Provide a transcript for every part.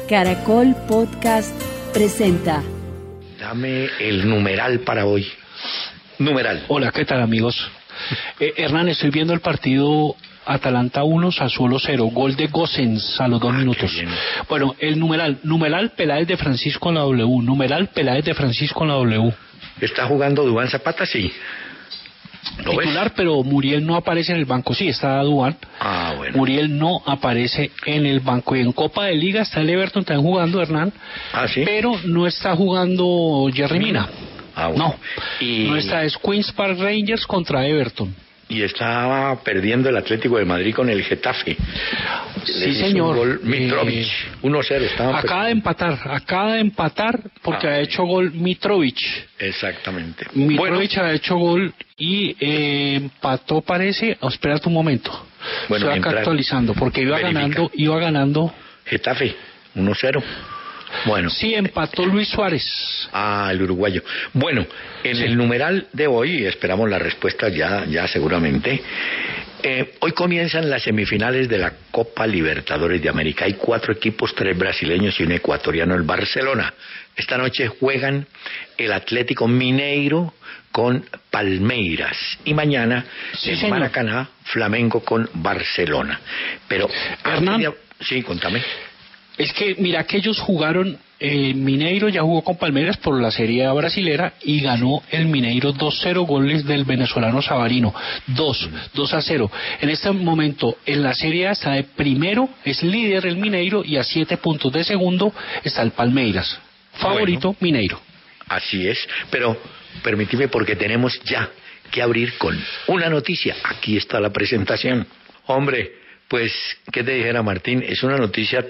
Caracol Podcast presenta. Dame el numeral para hoy. Numeral. Hola, ¿qué tal, amigos? Hernán, estoy viendo el partido Atalanta 1, Sassuolo 0, gol de Gosens a los 2 minutos. Bueno, el numeral Peláez de Francisco en la W, numeral Peláez de Francisco en la W. ¿Está jugando Duván Zapata? Sí. Titular, pero Muriel no aparece en el banco. Sí, está Duván. Bueno. Muriel no aparece en el banco. Y en Copa de Liga está el Everton, están jugando, Hernán. ¿Sí? Pero no está jugando Jerry Mina. Bueno. No. No está, es Queen's Park Rangers contra Everton. Y estaba perdiendo el Atlético de Madrid con el Getafe. Sí, señor. Gol Mitrovic, 1-0. Acaba de empatar porque ha hecho gol Mitrovic. Exactamente. Mitrovic ha hecho gol y empató, parece. Espérate un momento. Bueno, estoy acá actualizando porque iba ganando. Getafe, 1-0. Bueno. Sí, empató Luis Suárez. El uruguayo. Bueno, en el numeral de hoy, esperamos las respuestas ya seguramente. Hoy comienzan las semifinales de la Copa Libertadores de América. Hay 4 equipos, 3 brasileños y un ecuatoriano, el Barcelona. Esta noche juegan el Atlético Mineiro con Palmeiras. Y mañana en Maracaná, Flamengo con Barcelona. Pero, Hernán, sí, contame. Es que, mira que ellos jugaron, Mineiro ya jugó con Palmeiras por la Serie A brasilera y ganó el Mineiro 2-0, goles del venezolano Savarino, 2-0. En este momento, en la Serie A está de primero, es líder el Mineiro y a 7 puntos de segundo está el Palmeiras. Favorito, Mineiro. Así es, pero permíteme porque tenemos ya que abrir con una noticia. Aquí está la presentación. Hombre, pues, ¿qué te dijera, Martín? Es una noticia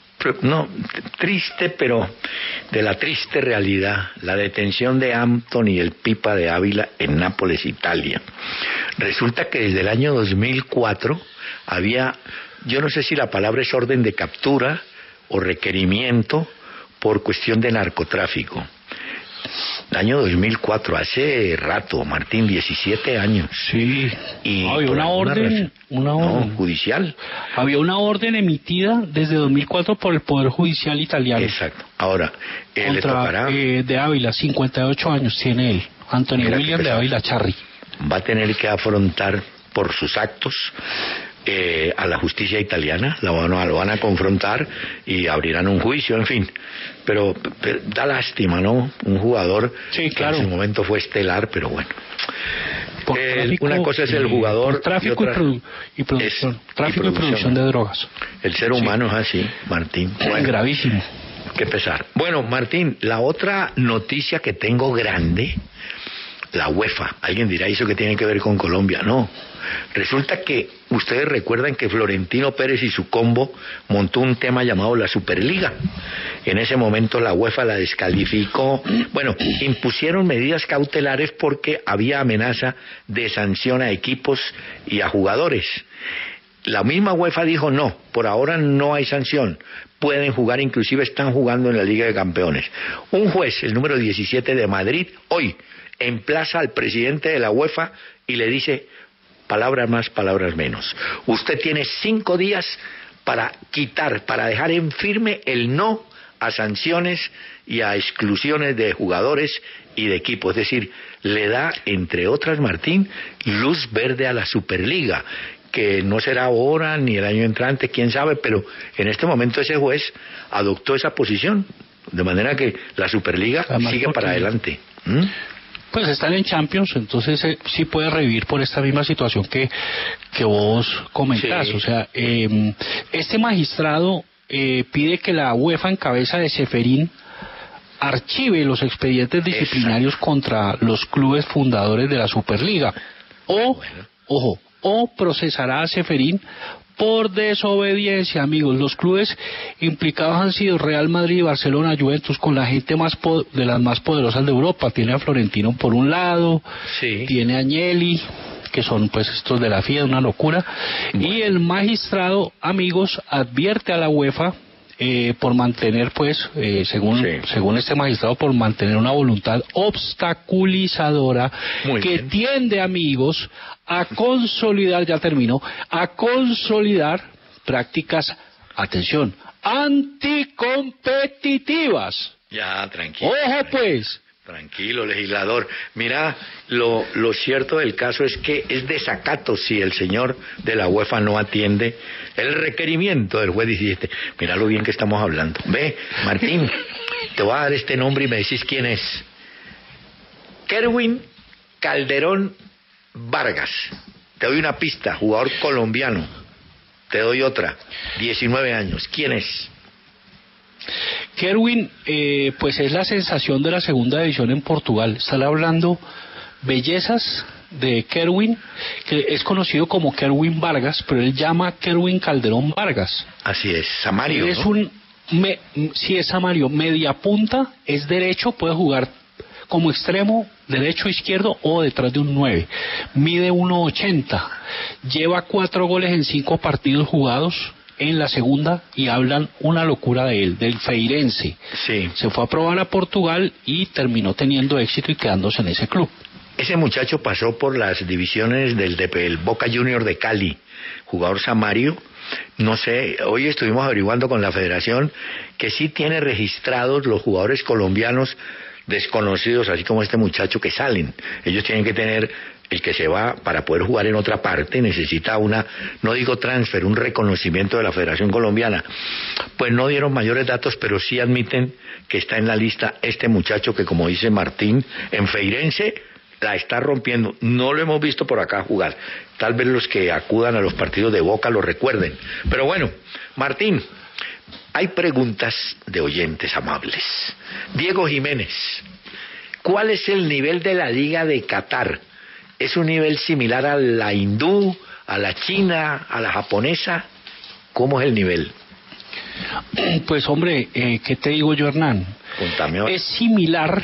triste, pero de la triste realidad, la detención de Anthony el Pipa de Ávila en Nápoles, Italia. Resulta que desde el año 2004 había, yo no sé si la palabra es orden de captura o requerimiento por cuestión de narcotráfico. El año 2004, hace rato, Martín, 17 años. Sí. Y había una orden judicial. Había una orden emitida desde 2004 por el Poder Judicial italiano. Exacto. Ahora, le tocará de Ávila, 58 años tiene él. Anthony William de Ávila Charri. Va a tener que afrontar por sus actos a la justicia italiana, lo van a confrontar y abrirán un juicio, en fin. Pero da lástima, ¿no? Un jugador que en su momento fue estelar, pero bueno. Una cosa es el jugador, tráfico y producción de drogas. El ser humano es así, Martín. Bueno, gravísimo. Qué pesar. Bueno, Martín, la otra noticia que tengo grande, la UEFA. Alguien dirá, ¿eso qué tiene que ver con Colombia? No. Resulta que ustedes recuerdan que Florentino Pérez y su combo montó un tema llamado la Superliga. En ese momento la UEFA la descalificó. Bueno, impusieron medidas cautelares porque había amenaza de sanción a equipos y a jugadores. La misma UEFA dijo no, por ahora no hay sanción, pueden jugar, inclusive están jugando en la Liga de Campeones. Un juez, el número 17 de Madrid, hoy emplaza al presidente de la UEFA y le dice: palabras más, palabras menos. Usted tiene 5 días para dejar en firme el no a sanciones y a exclusiones de jugadores y de equipos. Es decir, le da, entre otras, Martín, luz verde a la Superliga, que no será ahora ni el año entrante, quién sabe, pero en este momento ese juez adoptó esa posición, de manera que la Superliga sigue para adelante. Pues están en Champions, entonces sí puede revivir por esta misma situación que vos comentás. Sí. O sea, este magistrado pide que la UEFA, en cabeza de Ceferín, archive los expedientes disciplinarios contra los clubes fundadores de la Superliga. O procesará a Ceferín por desobediencia, amigos. Los clubes implicados han sido Real Madrid, Barcelona, Juventus, con la gente de las más poderosas de Europa. Tiene a Florentino por un lado, tiene a Agnelli, que son pues estos de la FIA, una locura. Y el magistrado, amigos, advierte a la UEFA por mantener, pues, según este magistrado, por mantener una voluntad obstaculizadora que tiende, amigos, a consolidar, a consolidar prácticas atención, anticompetitivas. Ya, tranquilo. Ojo pues. Tranquilo, legislador. Mira, lo cierto del caso es que es desacato si el señor de la UEFA no atiende el requerimiento del juez 17. Mira lo bien que estamos hablando. Ve, Martín, te voy a dar este nombre y me decís quién es. Kerwin Calderón Vargas. Te doy una pista, jugador colombiano. Te doy otra, 19 años. ¿Quién es? Kerwin, pues es la sensación de la segunda división en Portugal. Están hablando bellezas de Kerwin, que es conocido como Kerwin Vargas, pero él llama Kerwin Calderón Vargas. Así es, Samario, es ¿no? Sí, es Samario, media punta, es derecho, puede jugar como extremo, derecho, izquierdo o detrás de un 9. Mide 1.80, lleva 4 goles en 5 partidos jugados en la segunda y hablan una locura de él, del Feirense. Sí. Se fue a probar a Portugal y terminó teniendo éxito y quedándose en ese club. Ese muchacho pasó por las divisiones del Boca Junior de Cali, jugador Samario. No sé, hoy estuvimos averiguando con la federación que sí tiene registrados los jugadores colombianos desconocidos, así como este muchacho, que salen. Ellos tienen que tener, el que se va para poder jugar en otra parte necesita no digo transfer, un reconocimiento de la Federación Colombiana. Pues no dieron mayores datos, pero sí admiten que está en la lista este muchacho que, como dice Martín, en Feirense la está rompiendo. No lo hemos visto por acá jugar. Tal vez los que acudan a los partidos de Boca lo recuerden. Pero bueno, Martín, hay preguntas de oyentes amables. Diego Jiménez, ¿cuál es el nivel de la Liga de Qatar? ¿Es un nivel similar a la hindú, a la china, a la japonesa? ¿Cómo es el nivel? Pues hombre, ¿qué te digo yo, Hernán? Contame ahora. Es similar,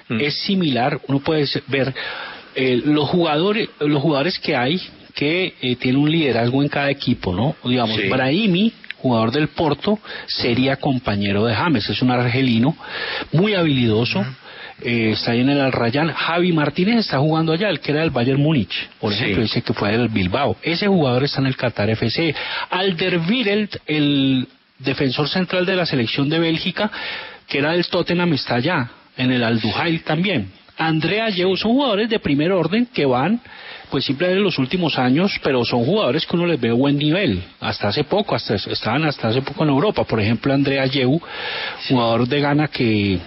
uno puede ver los jugadores que hay, que tienen un liderazgo en cada equipo, ¿no? Digamos, sí. Brahimi, jugador del Porto, sería compañero de James, es un argelino muy habilidoso. Está ahí en el Al Rayyan. Javi Martínez está jugando allá, el que era del Bayern Múnich, por ejemplo, dice que fue del Bilbao. Ese jugador está en el Qatar FC. Alderweireld, el defensor central de la selección de Bélgica, que era del Tottenham, está allá, en el Al Duhail también. Andrea Yeu, son jugadores de primer orden que van, pues simplemente en los últimos años, pero son jugadores que uno les ve buen nivel. Estaban hasta hace poco en Europa. Por ejemplo, Andrea Yeu, jugador de Ghana que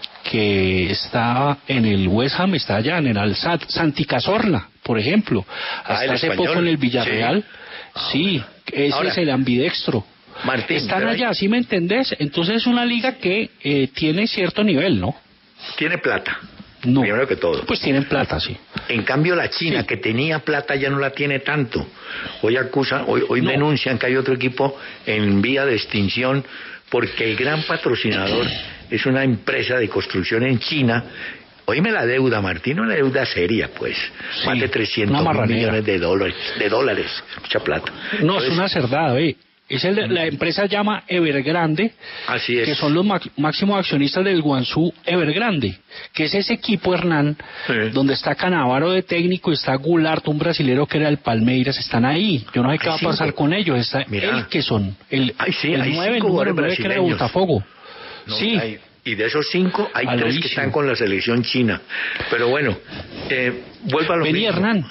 está en el West Ham, está allá en el Al-Sadd. Santi Cazorla, por ejemplo, hasta hace poco en el Villarreal. Sí, ese ahora, es el ambidextro. Martín, están allá, ¿sí me entendés? Entonces es una liga que tiene cierto nivel, ¿no? Tiene plata. No. Primero que todo. Pues tienen plata, sí. En cambio la China, que tenía plata, ya no la tiene tanto. Hoy denuncian que hay otro equipo en vía de extinción porque el gran patrocinador es una empresa de construcción en China. Oíme la deuda, Martín, una deuda seria, pues. Sí, más de 300 millones de dólares. Mucha plata. No, entonces, es una cerdada, la empresa llama Evergrande, así es, que son los máximos accionistas del Guangzhou Evergrande, que es ese equipo, Hernán, donde está Canavaro de técnico y está Goulart, un brasilero que era el Palmeiras, están ahí. Yo no sé qué va a pasar con ellos. Está el que son, el 9, el número 9 que era de Botafogo. No, sí. Y de esos 5 hay 3 que están con la selección china. Pero bueno, vuelvo a lo mismo. Hernán.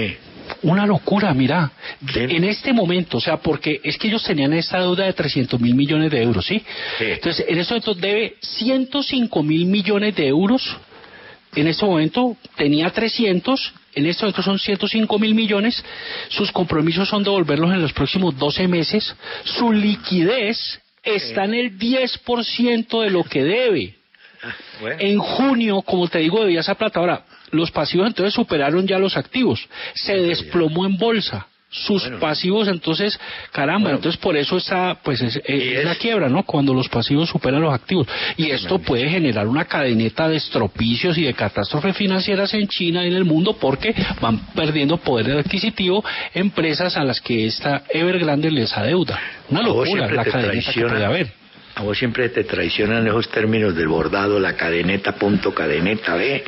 Una locura, mira, en este momento, o sea, porque es que ellos tenían esta deuda de 300.000 millones de euros, ¿sí? Entonces, en este momento debe 105.000 millones de euros, en este momento tenía 300, en este momento son 105.000 millones, sus compromisos son devolverlos en los próximos 12 meses, su liquidez está en el 10% de lo que debe. Bueno. En junio, como te digo, debía esa plata. Ahora, los pasivos entonces superaron ya los activos. Se desplomó en bolsa. Sus pasivos, entonces, caramba, entonces por eso está, pues es la quiebra, ¿no? Cuando los pasivos superan los activos. Y esto puede generar una cadeneta de estropicios y de catástrofes financieras en China y en el mundo, porque van perdiendo poder adquisitivo empresas a las que esta Evergrande les adeuda. Una locura la cadeneta que puede haber. A vos siempre te traicionan esos términos del bordado, la cadeneta, punto, cadeneta, ve.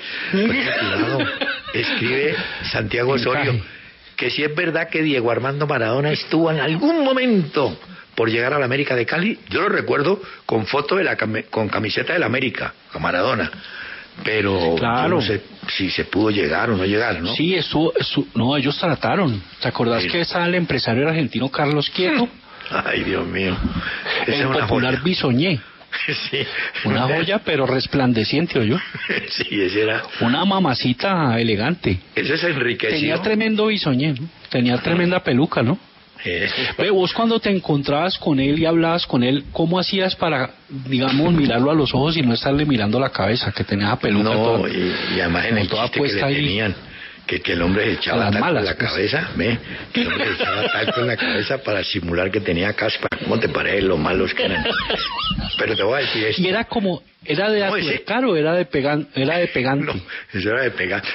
Escribe Santiago Osorio que si es verdad que Diego Armando Maradona estuvo en algún momento por llegar a la América de Cali. Yo lo recuerdo con foto con camiseta del América, a Maradona. Pero claro, yo no sé si se pudo llegar o no llegar, ¿no? Sí, no, ellos trataron. ¿Te acordás que estaba el empresario argentino Carlos Quieto? Ay, Dios mío. El es una popular joya. Bisoñé. Sí. Una joya, pero resplandeciente, ¿oyó? Sí, ese era. Una mamacita elegante. Ese es enriquecido. Tenía tremendo Bisoñé, ¿no? Tenía tremenda peluca, ¿no? Vos cuando te encontrabas con él y hablabas con él, ¿cómo hacías para, digamos, mirarlo a los ojos y no estarle mirando la cabeza, que tenía la peluca no, y además en el toda chiste que le tenían, que el hombre se echaba talco en la cabeza, ¿ve? Que el hombre se echaba talco en la cabeza para simular que tenía caspa. ¿Cómo te parece lo malos que eran? Pero te voy a decir esto. Y era como, ¿era de atuercar o era de pegante? No, eso era de pegar,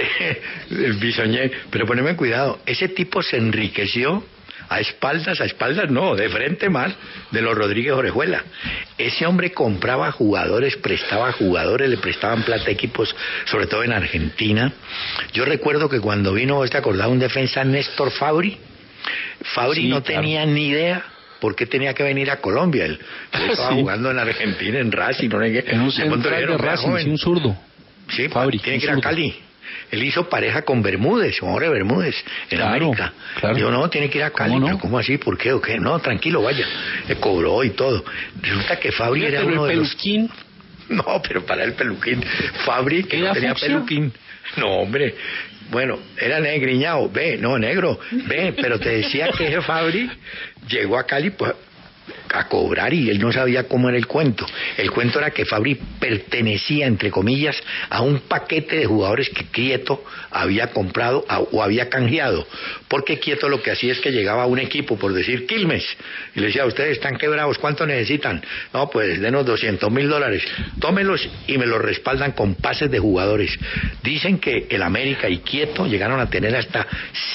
el Bisoñé. Pero poneme cuidado, ese tipo se enriqueció a espaldas no, de frente más, de los Rodríguez Orejuela. Ese hombre compraba jugadores, prestaba jugadores, le prestaban plata a equipos, sobre todo en Argentina. Yo recuerdo que cuando vino, ¿te acordás? Un defensa, Néstor Fabri. Fabri sí, no tenía ni idea por qué tenía que venir a Colombia. Él estaba jugando en Argentina, en Racing, no sé qué. En un centro de Racing, sí, un zurdo. Sí, Fabri, tiene que ir a Cali. Él hizo pareja con Bermúdez, Jorge Bermúdez, en América. Claro. Dijo, no, tiene que ir a Cali. ¿Cómo no? ¿Pero cómo así? ¿Por qué? ¿O qué? No, tranquilo, vaya. Le cobró y todo. Resulta que Fabri era uno de los... Peluquín. No, pero para el peluquín. Fabri, que no tenía peluquín. No, hombre. Bueno, era negriñado. Ve, no, negro. Ve, pero te decía que ese Fabri llegó a Cali, pues, a cobrar, y él no sabía cómo era el cuento. El cuento era que Fabri pertenecía, entre comillas, a un paquete de jugadores que Quieto había comprado o había canjeado, porque Quieto lo que hacía es que llegaba a un equipo, por decir Quilmes, y le decía, ustedes están quebrados, ¿cuánto necesitan? No, pues denos $200,000, tómelos y me los respaldan con pases de jugadores. Dicen que el América y Quieto llegaron a tener hasta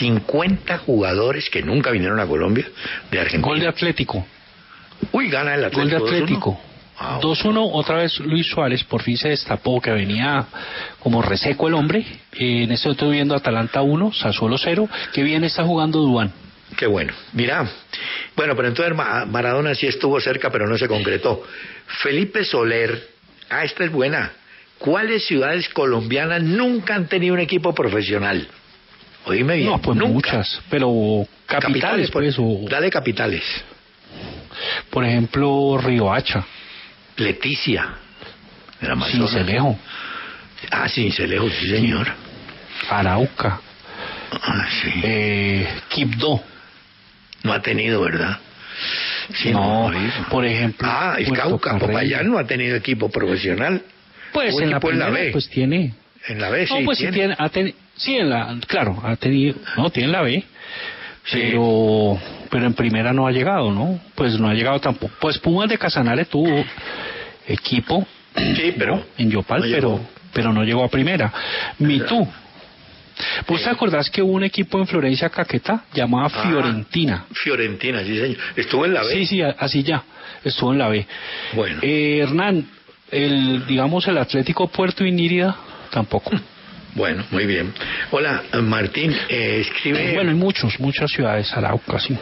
50 jugadores que nunca vinieron a Colombia, de Argentina. Gol de Atlético. Uy, gana el Atlético. Gol de Atlético. 2-1, otra vez Luis Suárez por fin se destapó, que venía como reseco el hombre. En este estoy viendo Atalanta 1, Sassuolo 0. Qué bien está jugando Duván. Qué bueno. Mira, bueno, pero entonces Maradona sí estuvo cerca, pero no se concretó. Felipe Soler, esta es buena. ¿Cuáles ciudades colombianas nunca han tenido un equipo profesional? Oíme bien. No, pues nunca. Muchas, pero capitales pues. Dale capitales. Por ejemplo, Riohacha. Leticia. Sincelejo. Ah, Sincelejo, sí, señor. Arauca. Ah, sí. Quibdó. No ha tenido, ¿verdad? Sí, no, por ejemplo. Ah, el Cauca, Popayán no ha tenido equipo profesional. Pues en la primera, en la B. Pues tiene. En la B, sí. No, pues tiene. Sí, claro, ha tenido. No, tiene en la B. Sí. Pero en primera no ha llegado, ¿no? Pues no ha llegado tampoco. Pues Pumas de Casanare tuvo equipo, sí, pero ¿no? En Yopal, pero no llegó a primera. Mitú. ¿Vos te acordás que hubo un equipo en Florencia, Caquetá, llamado Fiorentina? Fiorentina, sí, señor. ¿Estuvo en la B? Sí, así ya. Estuvo en la B. Bueno. Hernán, el Atlético Puerto Inírida, tampoco. Bueno, muy bien. Hola, Martín, escribe... Bueno, hay muchas ciudades, Arauca, sí.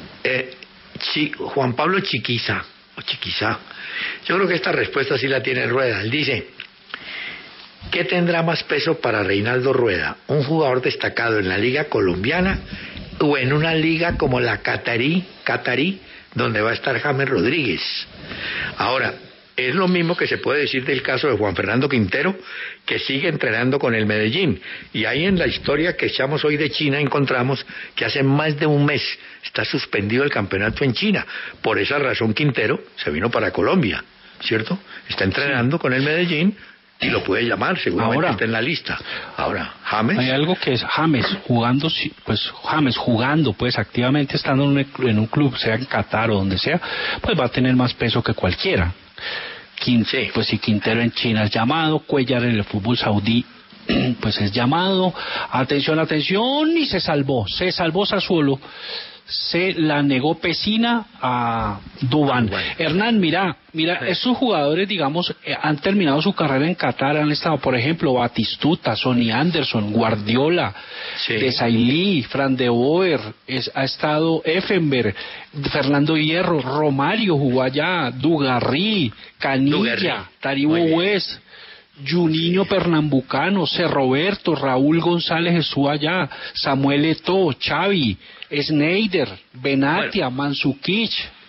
Juan Pablo Chiquiza. Yo creo que esta respuesta sí la tiene Rueda. Él dice, ¿qué tendrá más peso para Reinaldo Rueda? ¿Un jugador destacado en la liga colombiana o en una liga como la catarí, donde va a estar James Rodríguez? Ahora, es lo mismo que se puede decir del caso de Juan Fernando Quintero, que sigue entrenando con el Medellín. Y ahí en la historia que echamos hoy de China encontramos que hace más de un mes está suspendido el campeonato en China. Por esa razón Quintero se vino para Colombia, ¿cierto? Está entrenando con el Medellín y lo puede llamar, seguramente ahora, está en la lista. Ahora, James... Hay algo que es James jugando, pues activamente estando en un club, sea en Qatar o donde sea, pues va a tener más peso que cualquiera. Pues si Quintero en China es llamado, Cuellar en el fútbol saudí pues es llamado, atención, y se salvó Sassuolo se la negó Pesina a Dubán. Hernán, mira, estos jugadores, digamos, han terminado su carrera en Qatar, han estado, por ejemplo, Batistuta, Sonny Anderson, Guardiola, Desailly, Fran de Boer, ha estado Effenberg, Fernando Hierro, Romario jugó allá, Dugarry, Canilla, Taribo West, Juninho Pernambucano, Cerroberto, Raúl González estuvo allá, Samuel Eto'o, Xavi, Sneijder, Benatia, Mandzukic,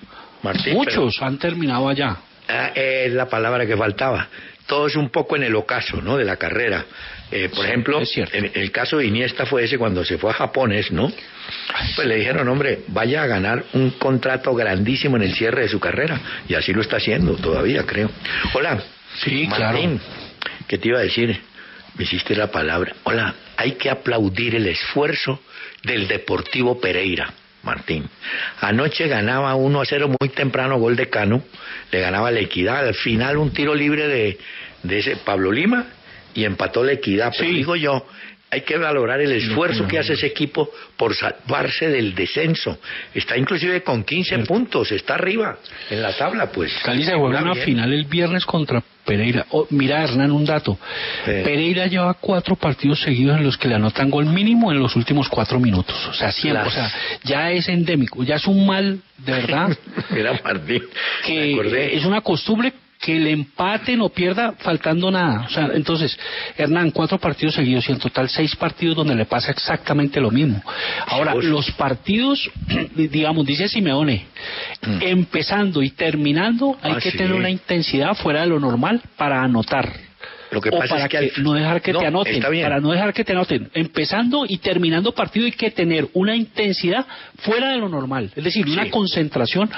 muchos han terminado allá. Es la palabra que faltaba. Todo es un poco en el ocaso, ¿no?, de la carrera. Por ejemplo, en el caso de Iniesta fue ese cuando se fue a Japón, ¿no? Pues le dijeron, hombre, vaya a ganar un contrato grandísimo en el cierre de su carrera, y así lo está haciendo todavía, creo. Hola. Sí, Martín, claro. ¿Qué te iba a decir? Me hiciste la palabra. Hola, hay que aplaudir el esfuerzo del Deportivo Pereira, Martín. Anoche ganaba 1-0 muy temprano, gol de Cano, le ganaba la Equidad, al final un tiro libre de ese Pablo Lima y empató la Equidad. Pero digo yo, hay que valorar el esfuerzo que hace ese equipo por salvarse del descenso. Está inclusive con 15 puntos, está arriba en la tabla, pues. Cali se juega una final el viernes contra Pereira. Mira, Hernán, un dato. Pereira lleva 4 partidos seguidos en los que le anotan gol mínimo en los últimos 4 minutos. O sea, siempre, ya es endémico, ya es un mal, de verdad. Mira, Martín, que es una costumbre que el empate no pierda faltando nada. O sea, entonces, Hernán, 4 partidos seguidos y en total 6 partidos donde le pasa exactamente lo mismo. Ahora, los partidos, digamos, dice Simeone, empezando y terminando, hay que tener una intensidad fuera de lo normal para anotar. Lo que pasa es que no dejar que te anoten, para no dejar que te anoten. Empezando y terminando partido hay que tener una intensidad fuera de lo normal, es decir, una concentración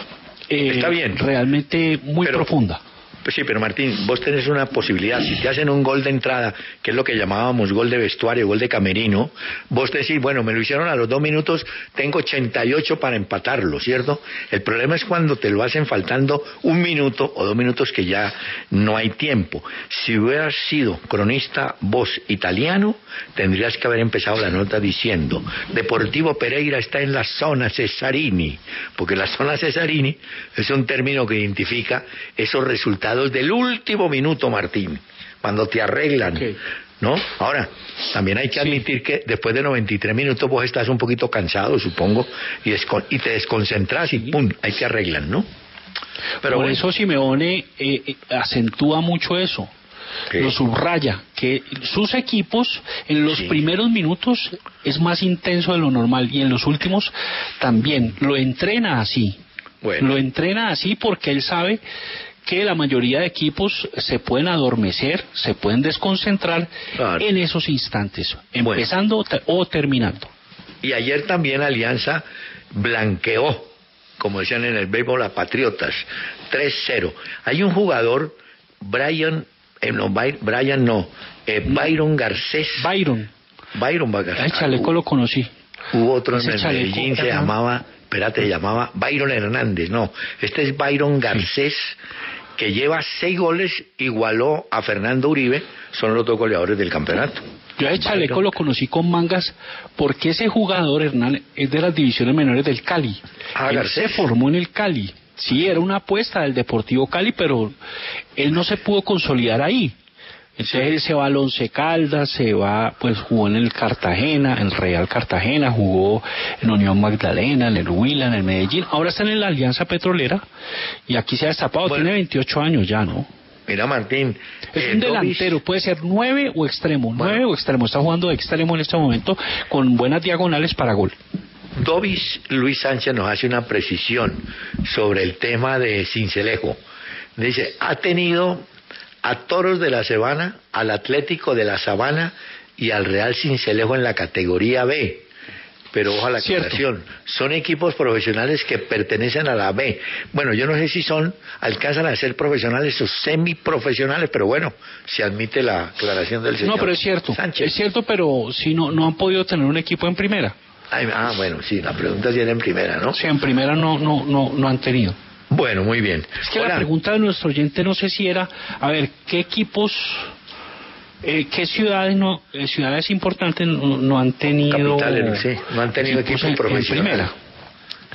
está bien, realmente muy profunda. Pues sí, pero Martín, vos tenés una posibilidad. Si te hacen un gol de entrada, que es lo que llamábamos gol de vestuario, gol de camerino, vos decís, bueno, me lo hicieron a los 2 minutos, tengo 88 para empatarlo, ¿cierto? El problema es cuando te lo hacen faltando 1 minuto o 2 minutos que ya no hay tiempo. Si hubieras sido cronista vos italiano, tendrías que haber empezado la nota diciendo, Deportivo Pereira está en la zona Cesarini, porque la zona Cesarini es un término que identifica esos resultados del último minuto, Martín, cuando te arreglan, ¿no? Ahora, también hay que admitir que después de 93 minutos vos estás un poquito cansado, supongo, y te desconcentras y ¡pum!, ahí te arreglan, ¿no? Pero por eso Simeone acentúa mucho eso, lo subraya, que sus equipos en los primeros minutos es más intenso de lo normal y en los últimos también, lo entrena así, lo entrena así porque él sabe que la mayoría de equipos se pueden adormecer, se pueden desconcentrar en esos instantes, empezando o terminando. Y ayer también Alianza blanqueó, como decían en el béisbol, a Patriotas, 3-0. Hay un jugador, Byron Garcés. Byron Garcés. El chaleco lo conocí. Hubo otro en el Medellín, se llamaba Byron Hernández, no, este es Byron Garcés, que lleva 6 goles, igualó a Fernando Uribe, son los 2 goleadores del campeonato. Yo a chaleco lo conocí con Mangas, porque ese jugador, Hernán, es de las divisiones menores del Cali. Él se formó en el Cali. Sí, era una apuesta del Deportivo Cali, pero él no se pudo consolidar ahí. Entonces él se va al Once Caldas, jugó en el Cartagena, en el Real Cartagena, jugó en Unión Magdalena, en el Huila, en el Medellín, ahora está en la Alianza Petrolera y aquí se ha destapado, tiene 28 años ya, ¿no? Mira, Martín, es un delantero, puede ser 9 o extremo, 9 o extremo, está jugando de extremo en este momento con buenas diagonales para gol. Dovis Luis Sánchez nos hace una precisión sobre el tema de Sincelejo. Dice, ha tenido a Toros de la Sabana, al Atlético de la Sabana y al Real Sincelejo en la categoría B. Pero ojo a la aclaración, son equipos profesionales que pertenecen a la B. Bueno, yo no sé si alcanzan a ser profesionales o semiprofesionales, pero bueno, se admite la aclaración del señor. No, pero es cierto, Sánchez. Es cierto, pero si no han podido tener un equipo en primera. Bueno, sí, la pregunta sí era en primera, ¿no? Sí, en primera no han tenido. Bueno, muy bien. Es que la pregunta de nuestro oyente no sé si era, a ver, ¿qué equipos, qué ciudades importantes no han tenido? Capitales, no han tenido equipos profesionales. En primera.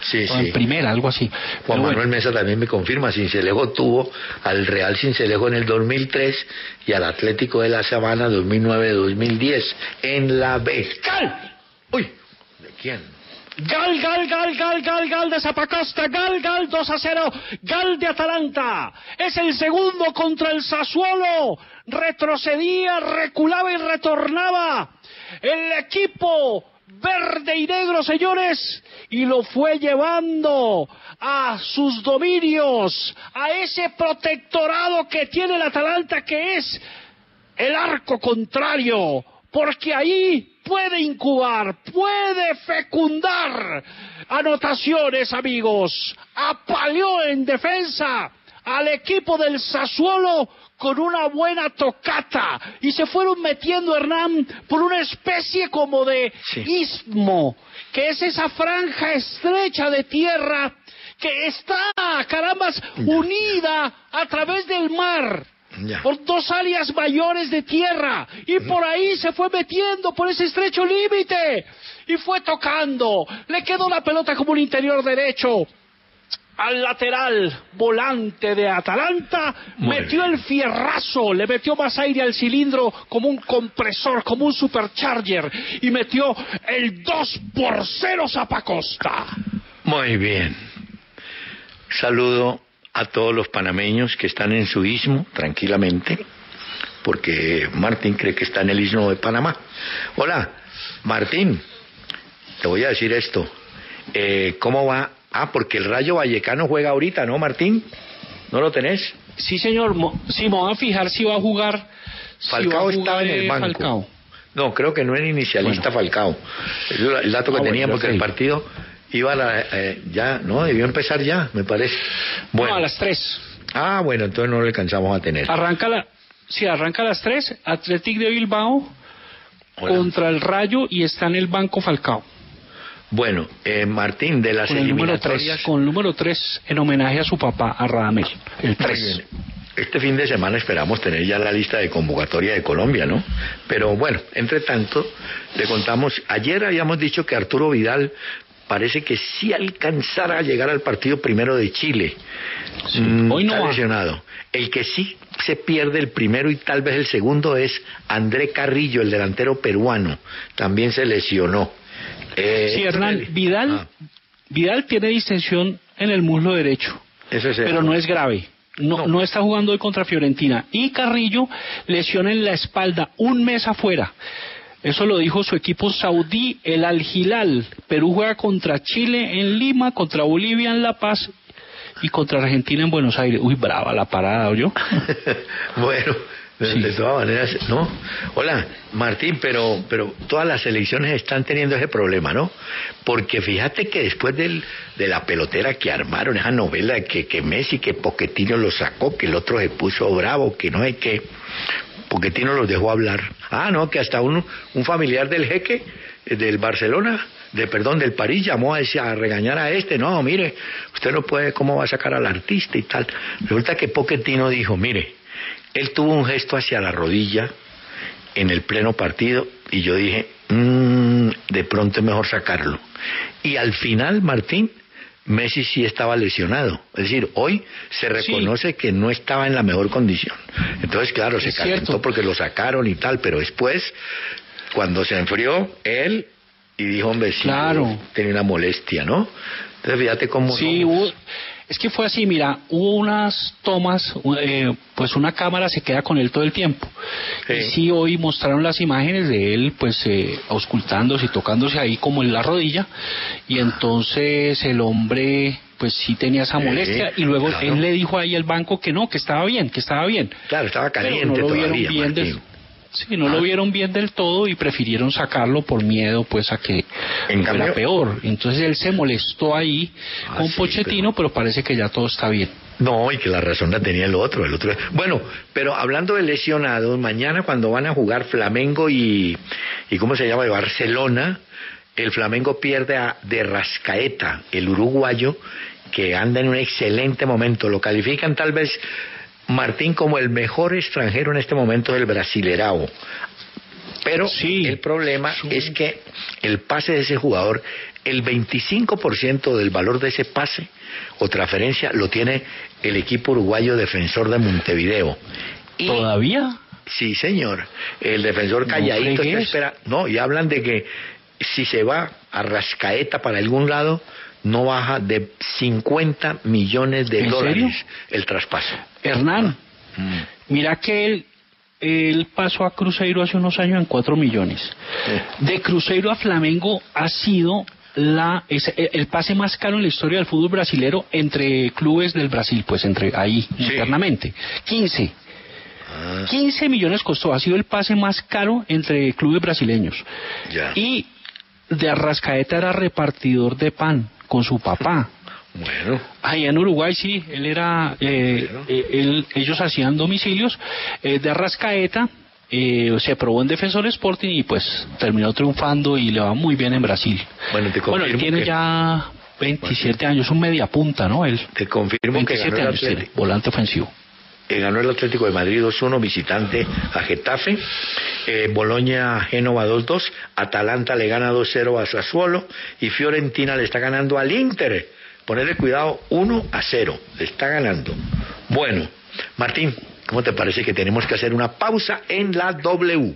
Sí, o en primera, algo así. Juan Manuel Mesa también me confirma, Sincelejo tuvo al Real Sincelejo en el 2003 y al Atlético de la Sabana 2009-2010 en la B. ¡Gal! Uy, ¿de quién? Gal de Zappacosta, Gal 2-0, Gal de Atalanta, es el segundo contra el Sassuolo, retrocedía, reculaba y retornaba el equipo verde y negro, señores, y lo fue llevando a sus dominios, a ese protectorado que tiene el Atalanta, que es el arco contrario, porque ahí puede incubar, puede fecundar anotaciones, amigos. Apaleó en defensa al equipo del Sassuolo con una buena tocata y se fueron metiendo, Hernán, por una especie como de istmo, que es esa franja estrecha de tierra que está, carambas, unida a través del mar. Por dos áreas mayores de tierra, y por ahí se fue metiendo por ese estrecho límite y fue tocando, le quedó la pelota como un interior derecho al lateral volante de Atalanta, metió el fierrazo, le metió más aire al cilindro como un compresor, como un supercharger, y metió el 2-0 Zappacosta. Muy bien, saludo a todos los panameños que están en su istmo, tranquilamente, porque Martín cree que está en el istmo de Panamá. Hola, Martín, te voy a decir esto, ¿cómo va? Porque el Rayo Vallecano juega ahorita, ¿no, Martín? ¿No lo tenés? Sí, señor, sí, me voy a fijar si va a jugar. Falcao estaba en el banco. Falcao. No, creo que no era inicialista, bueno. Falcao. El dato que tenía, porque el partido iba ya, no, debió empezar ya, me parece. Bueno. No, a las 3. Ah, bueno, entonces no lo alcanzamos a tener. Arranca a las 3, Athletic de Bilbao contra el Rayo, y está en el banco Falcao. Bueno, Martín, de las eliminatorias... Con el número 3, en homenaje a su papá, a Radamel, el 3. Este fin de semana esperamos tener ya la lista de convocatoria de Colombia, ¿no? Pero bueno, entre tanto, le contamos, ayer habíamos dicho que Arturo Vidal parece que sí alcanzará a llegar al partido primero de Chile. Sí, hoy no está va. Lesionado. El que sí se pierde el primero y tal vez el segundo es André Carrillo, el delantero peruano. También se lesionó. Sí, Hernán, Vidal tiene distensión en el muslo derecho, pero no es grave. No está jugando hoy contra Fiorentina. Y Carrillo lesiona en la espalda, un mes afuera. Eso lo dijo su equipo saudí, el Al Hilal. Perú juega contra Chile en Lima, contra Bolivia en La Paz y contra Argentina en Buenos Aires. Uy, brava la parada, ¿oyó? Bueno, de todas maneras, ¿no? Hola, Martín, pero todas las selecciones están teniendo ese problema, ¿no? Porque fíjate que después de la pelotera que armaron, esa novela de que Messi, que Pochettino lo sacó, que el otro se puso bravo, que no sé qué, Pochettino los dejó hablar. Ah, no, que hasta un familiar del jeque, del Barcelona, del París, llamó a regañar a no, mire, usted no puede, ¿cómo va a sacar al artista y tal? Resulta que Pochettino dijo, mire, él tuvo un gesto hacia la rodilla en el pleno partido y yo dije, de pronto es mejor sacarlo. Y al final, Martín, Messi sí estaba lesionado. Es decir, hoy se reconoce que no estaba en la mejor condición. Entonces, claro, se calentó porque lo sacaron y tal, pero después, cuando se enfrió, él y dijo, hombre, sí, claro, tenía una molestia, ¿no? Entonces, fíjate cómo... Sí, es que fue así, mira, hubo unas tomas, pues una cámara se queda con él todo el tiempo. Sí. Y sí, hoy mostraron las imágenes de él, pues auscultándose y tocándose ahí como en la rodilla, y entonces el hombre, pues sí tenía esa molestia, y luego él le dijo ahí al banco que no, que estaba bien, Claro, estaba caliente no todavía, lo vieron bien del todo y prefirieron sacarlo por miedo pues a que fuera peor. Entonces él se molestó ahí con Pochettino, pero parece que ya todo está bien. No, y que la razón la tenía el otro. Bueno, pero hablando de lesionados, mañana cuando van a jugar Flamengo y ¿cómo se llama? De Barcelona, el Flamengo pierde a De Rascaeta, el uruguayo, que anda en un excelente momento. Lo califican tal vez, Martín, como el mejor extranjero en este momento del Brasilerao. Pero el problema es que el pase de ese jugador, el 25% del valor de ese pase o transferencia lo tiene el equipo uruguayo Defensor de Montevideo. Y ¿todavía? Sí, señor. El Defensor calladito espera. No, y hablan de que si se va a Arrascaeta para algún lado, no baja de 50 millones de dólares. ¿En serio? El traspaso. Hernán, mira que él pasó a Cruzeiro hace unos años en 4 millones. De Cruzeiro a Flamengo ha sido el pase más caro en la historia del fútbol brasilero entre clubes del Brasil, pues entre ahí, internamente. 15 millones costó, ha sido el pase más caro entre clubes brasileños. Y de Arrascaeta era repartidor de pan con su papá. Bueno. Allá en Uruguay sí, él era, ellos hacían domicilios. De Arrascaeta se probó en Defensor Sporting y pues terminó triunfando y le va muy bien en Brasil. Bueno, él tiene ya 27 años, un media punta, ¿no? Él. Te confirmo 27 que ganó años tiene, volante ofensivo. Ganó el Atlético de Madrid 2-1 visitante a Getafe, Boloña-Génova 2-2, Atalanta le gana 2-0 a Sassuolo y Fiorentina le está ganando al Inter. Ponerle cuidado, 1-0, le está ganando. Bueno, Martín, ¿cómo te parece que tenemos que hacer una pausa en la W?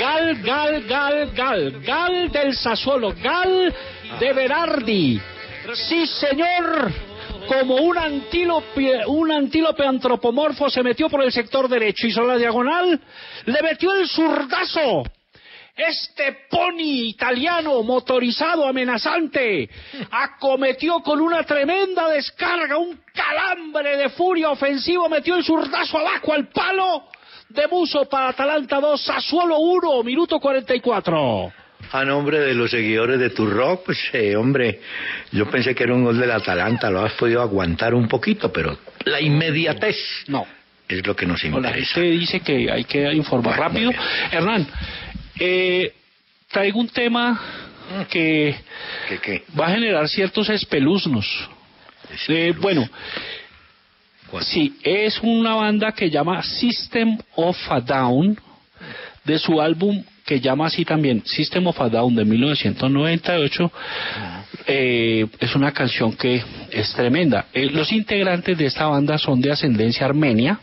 Gal del Sassuolo, Gal de Berardi. Sí, señor. Como un antílope antropomorfo se metió por el sector derecho, hizo la diagonal, le metió el zurdazo. Este pony italiano motorizado amenazante acometió con una tremenda descarga, un calambre de furia ofensivo, metió el zurdazo abajo al palo de Musso para Atalanta 2, Sassuolo 1, minuto 44. A nombre de los seguidores de Turrock, pues hombre, yo pensé que era un gol del Atalanta, lo has podido aguantar un poquito, pero la inmediatez no es lo que nos interesa. La gente dice que hay que informar rápido. Hernán, traigo un tema que va a generar ciertos espeluznos. Bueno, sí, es una banda que llama System of a Down, de su álbum que llama así también, System of a Down, de 1998. Es una canción que es tremenda. Los integrantes de esta banda son de ascendencia armenia,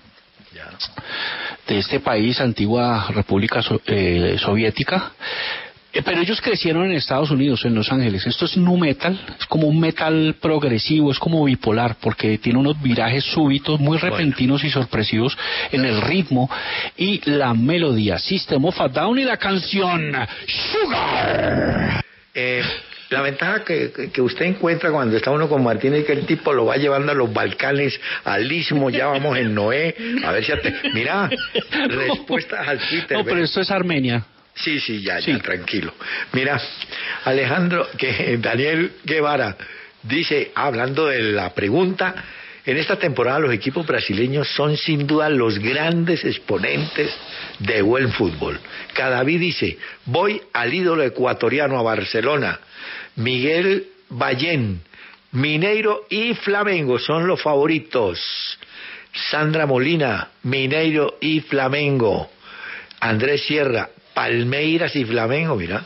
de este país, antigua República Soviética, pero ellos crecieron en Estados Unidos, en Los Ángeles. Esto es nu metal, es como un metal progresivo, es como bipolar, porque tiene unos virajes súbitos muy repentinos y sorpresivos en el ritmo y la melodía. System of a Down y la canción Sugar. La ventaja que usted encuentra cuando está uno con Martín es que el tipo lo va llevando a los Balcanes, al Istmo, ya vamos en Noé, a ver si mira, respuestas al Twitter. No, pero esto es Armenia. Sí, ya, tranquilo. Mira, Alejandro, que Daniel Guevara dice, hablando de la pregunta, en esta temporada los equipos brasileños son sin duda los grandes exponentes de buen fútbol. Cadavid dice, voy al ídolo ecuatoriano a Barcelona. Miguel Ballén, Mineiro y Flamengo son los favoritos. Sandra Molina, Mineiro y Flamengo. Andrés Sierra, Palmeiras y Flamengo, mira.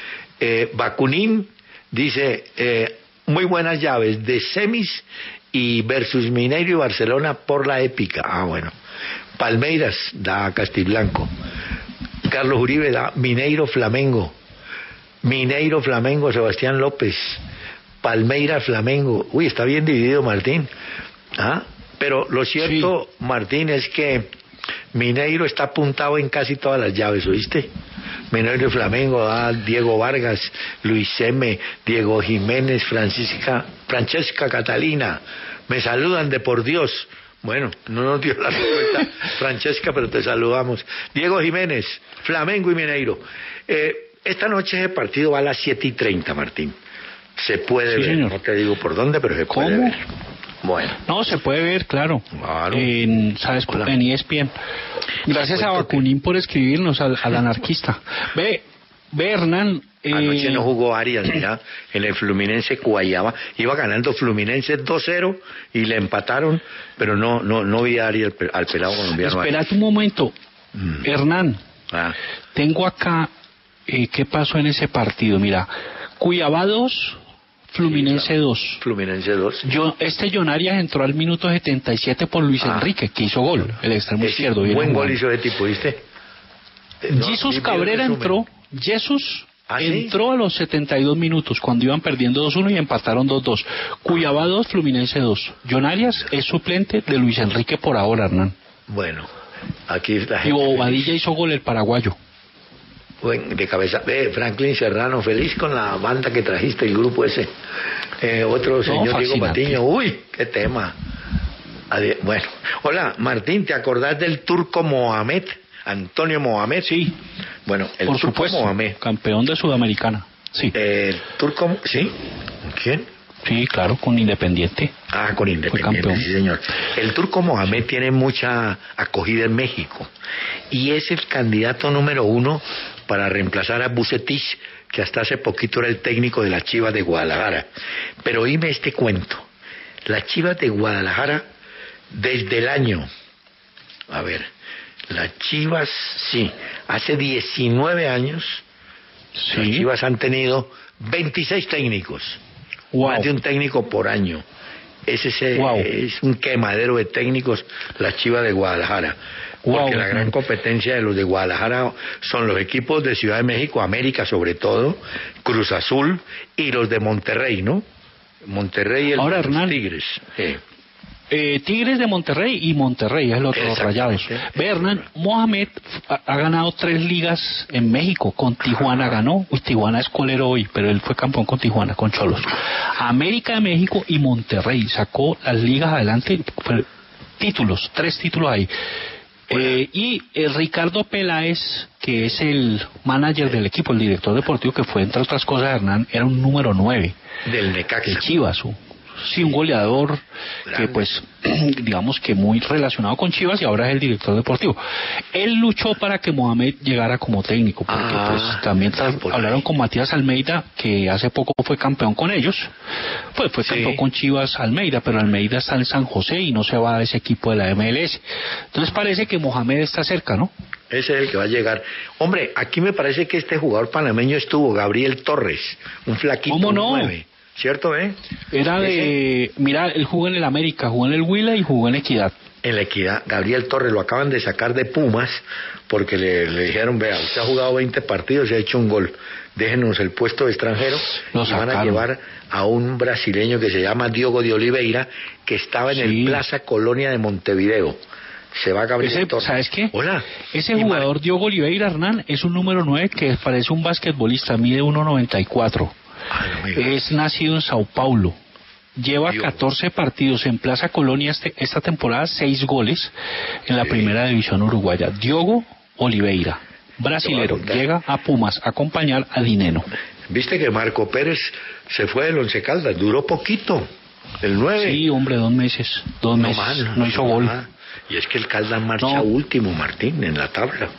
Bakunin dice, muy buenas llaves de semis y versus Mineiro y Barcelona por la épica. Bueno. Palmeiras da Castiblanco. Carlos Uribe da Mineiro Flamengo. Mineiro Flamengo, Sebastián López. Palmeiras Flamengo. Uy, está bien dividido, Martín. Pero lo cierto, sí, Martín, es que Mineiro está apuntado en casi todas las llaves, ¿oíste? Mineiro y Flamengo, Diego Vargas, Luis M., Diego Jiménez, Francesca Catalina, me saludan de por Dios. Bueno, no nos dio la respuesta Francesca, pero te saludamos. Diego Jiménez, Flamengo y Mineiro. Esta noche el partido va a las 7:30, Martín. Se puede ver, señor. No te digo por dónde, pero se puede ver. Bueno. No, se puede ver, claro. ¿Sabes? En ESPN. Gracias a Bakunin por escribirnos, al anarquista. Ve, Hernán. Anoche no jugó Arias, mira, en el Fluminense Guayaba. Iba ganando Fluminense 2-0 y le empataron, pero no vi a Arias, al pelado colombiano. Espérate un momento, Hernán. Tengo acá ¿Qué pasó en ese partido? Mira, Cuiabá 2, Fluminense 2. Fluminense 2. John Arias entró al minuto 77 por Luis Enrique, que hizo gol, el extremo izquierdo. Buen gol hizo de tipo, ¿viste? Jesús Cabrera entró. Jesús entró a los 72 minutos, cuando iban perdiendo 2-1 y empataron 2-2. Cuiabá 2, Fluminense 2. John Arias es suplente de Luis Enrique por ahora, Hernán. Bueno, aquí la gente... Y Bobadilla hizo gol, el paraguayo. Buen, de cabeza. Franklin Serrano, feliz con la banda que trajiste, el grupo ese. Otro señor Diego Patiño. Uy, qué tema. Bueno, hola, Martín, ¿te acordás del turco Mohamed? Antonio Mohamed. Sí. Bueno, el por turco supuesto, Mohamed. Campeón de Sudamericana. Sí. El turco, ¿sí? ¿Quién? Sí, claro, con Independiente. Con Independiente, sí señor. El turco Mohamed tiene mucha acogida en México y es el candidato número 1 para reemplazar a Bucetich, que hasta hace poquito era el técnico de las Chivas de Guadalajara. Pero oíme este cuento. Las Chivas de Guadalajara, desde el año... A ver, las Chivas, sí, hace 19 años, sí. Las Chivas han tenido 26 técnicos. Wow. Más de un técnico por año. Es un quemadero de técnicos las Chivas de Guadalajara. Porque la gran competencia de los de Guadalajara son los equipos de Ciudad de México, América sobre todo, Cruz Azul y los de Monterrey, ¿no? Monterrey y los Tigres. Tigres de Monterrey y Monterrey, es los Rayados. Ve, Hernán, Mohamed ha ganado 3 ligas en México. Con Tijuana ganó. Tijuana es colero hoy, pero él fue campeón con Tijuana, con Cholos. América de México y Monterrey. Sacó las ligas adelante. 3 títulos ahí. Y Ricardo Peláez, que es el manager del equipo, el director deportivo, que fue, entre otras cosas, Hernán, era un número 9 del Necaxa. De Chivas. Sí, un goleador que pues digamos que muy relacionado con Chivas y ahora es el director deportivo. Él luchó para que Mohamed llegara como técnico, porque pues también hablaron con Matías Almeida, que hace poco fue campeón con ellos, pues fue campeón con Chivas Almeida, pero Almeida está en San José y no se va a ese equipo de la MLS. Entonces parece que Mohamed está cerca, ¿no? Ese es el que va a llegar. Hombre, aquí me parece que este jugador panameño estuvo, Gabriel Torres, un flaquito. ¿Cómo no? 9. ¿Cierto, Era de... Mira, él jugó en el América, jugó en el Huila y jugó en Equidad. En la Equidad, Gabriel Torres lo acaban de sacar de Pumas porque le dijeron, vea, usted ha jugado 20 partidos y ha hecho un gol, déjenos el puesto de extranjero. Y van a llevar a un brasileño que se llama Diogo de Oliveira, que estaba en el Plaza Colonia de Montevideo. Se va Gabriel Torres. ¿Sabes qué? Hola. Ese jugador Diogo Oliveira, Hernán, es un número 9 que parece un basquetbolista, mide 1.94. Es nacido en Sao Paulo. Lleva 14 partidos en Plaza Colonia esta temporada, 6 goles en la primera división uruguaya. Diogo Oliveira, brasilero, llega a Pumas a acompañar a Dineno. Viste que Marco Pérez se fue del Once Caldas, duró poquito, el 9. Sí, hombre, 2 meses, no hizo gol. Y es que el Caldas marcha último, Martín, en la tabla.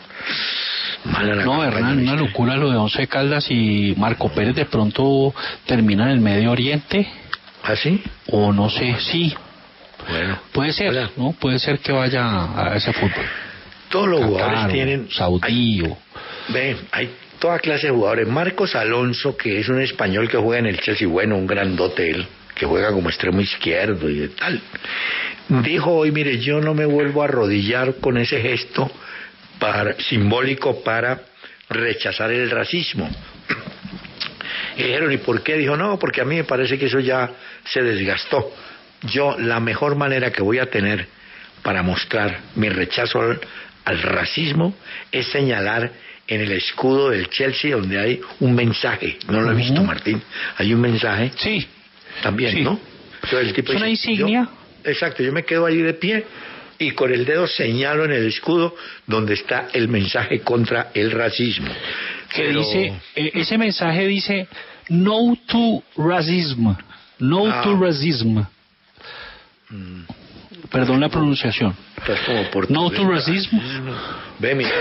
No, Hernán, una locura lo de Once Caldas, y Marco Pérez de pronto termina en el Medio Oriente. ¿Ah, sí? O no sé, sí. Bueno. Puede ser, ¿no? Puede ser que vaya a ese fútbol. Todos los jugadores tienen... Saudí hay toda clase de jugadores. Marcos Alonso, que es un español que juega en el Chelsea, bueno, un grandote él, que juega como extremo izquierdo y de tal. Dijo hoy, mire, yo no me vuelvo a arrodillar con ese gesto simbólico para rechazar el racismo. Y dijeron, ¿y por qué? Dijo, no, porque a mí me parece que eso ya se desgastó. Yo, la mejor manera que voy a tener para mostrar mi rechazo al racismo es señalar en el escudo del Chelsea donde hay un mensaje. No lo he visto, Martín. Hay un mensaje. Sí. También, sí. ¿no? Entonces, el tipo es una insignia. Exacto, yo me quedo allí de pie y con el dedo señalo en el escudo donde está el mensaje contra el racismo. Que dice, ese mensaje dice, no to racism, no to racism. Perdón la pronunciación. No to racism. Ve, mira.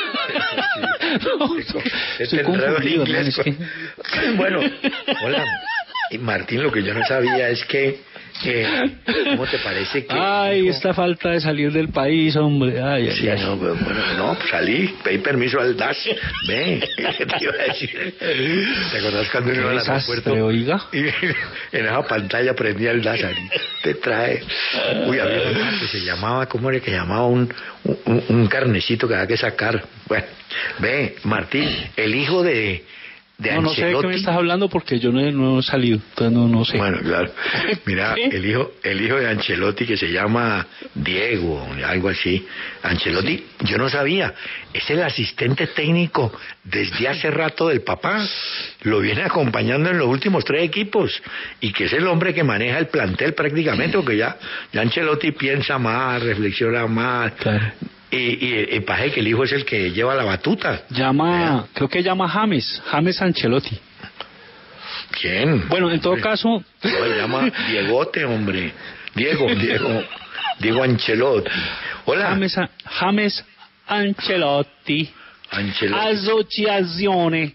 Estoy confundido, Bueno, hola. Y Martín, lo que yo no sabía es que ¿Cómo te parece que...? Ay, esta falta de salir del país, hombre. Ay, sí, ay. No, bueno, no, salí, pedí permiso al DAS. Ve, ¿qué te iba a decir? ¿Te acordás cuando uno iba al aeropuerto? Oiga. Y en esa pantalla prendía el DAS ahí. Te trae... Uy, había una que se llamaba, ¿cómo era que llamaba? Un carnecito que había que sacar. Bueno, ve, Martín, el hijo de no sé de qué me estás hablando porque yo no he salido, entonces no sé. Bueno, claro. Mira, el hijo de Ancelotti, que se llama Diego, algo así. Ancelotti, yo no sabía, es el asistente técnico desde hace rato del papá. Lo viene acompañando en los últimos 3 equipos y que es el hombre que maneja el plantel prácticamente, porque ya Ancelotti piensa más, reflexiona más. Claro. Y parece que el hijo es el que lleva la batuta. Creo que llama James Ancelotti. ¿Quién? Bueno, en todo caso... No, se llama Diegote, hombre. Diego Ancelotti. Hola. James Ancelotti. Asociazione.